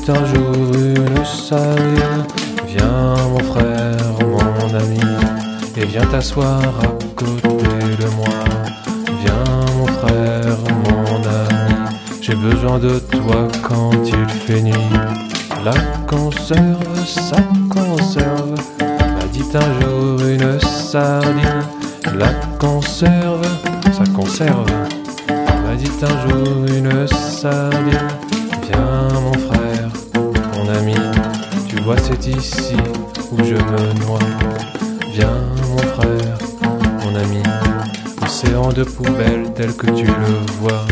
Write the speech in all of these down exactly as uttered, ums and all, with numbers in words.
dit un jour une sardine. Viens mon frère, mon ami, et viens t'asseoir à côté de moi. Viens mon frère, mon ami, j'ai besoin de toi quand il fait nuit. La conserve, ça conserve, m'a dit un jour une sardine. La conserve, ça conserve, m'a dit un jour une sardine. Viens mon frère, mon ami, tu vois c'est ici où je me noie. Viens mon frère, mon ami, océan de poubelle tel que tu le vois.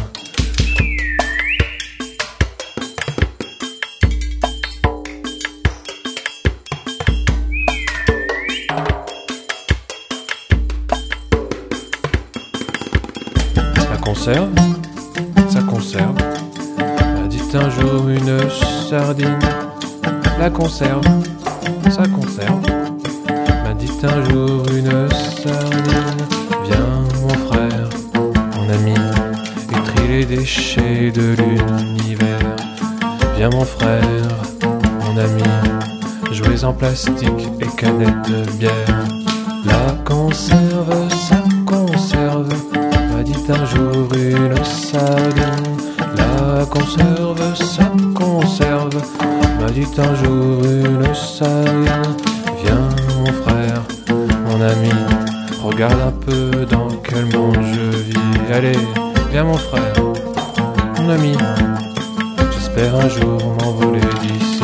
Ça conserve, ça conserve, m'a dit un jour une sardine. La conserve, ça conserve, m'a dit un jour une sardine. Viens mon frère, mon ami, et trie les déchets de l'univers. Viens mon frère, mon ami, jouets en plastique et canettes de bière. La conserve, ça conserve, m'a dit un jour une sardine. La conserve, ça conserve, m'a dit un jour une sardine. Viens mon frère, mon ami, regarde un peu dans quel monde je vis. Allez, viens mon frère, mon ami, j'espère un jour m'envoler d'ici.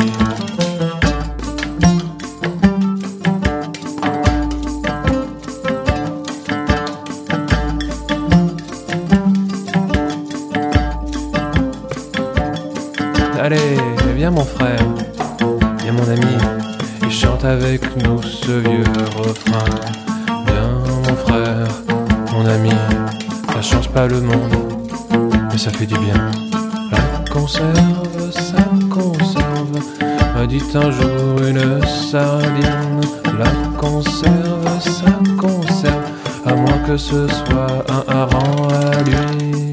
Allez, viens mon frère, viens mon ami, et chante avec nous ce vieux refrain. Viens mon frère, mon ami, ça change pas le monde, mais ça fait du bien. La conserve, ça conserve, m'a dit un jour une sardine. La conserve, ça conserve, à moins que ce soit un hareng à lui.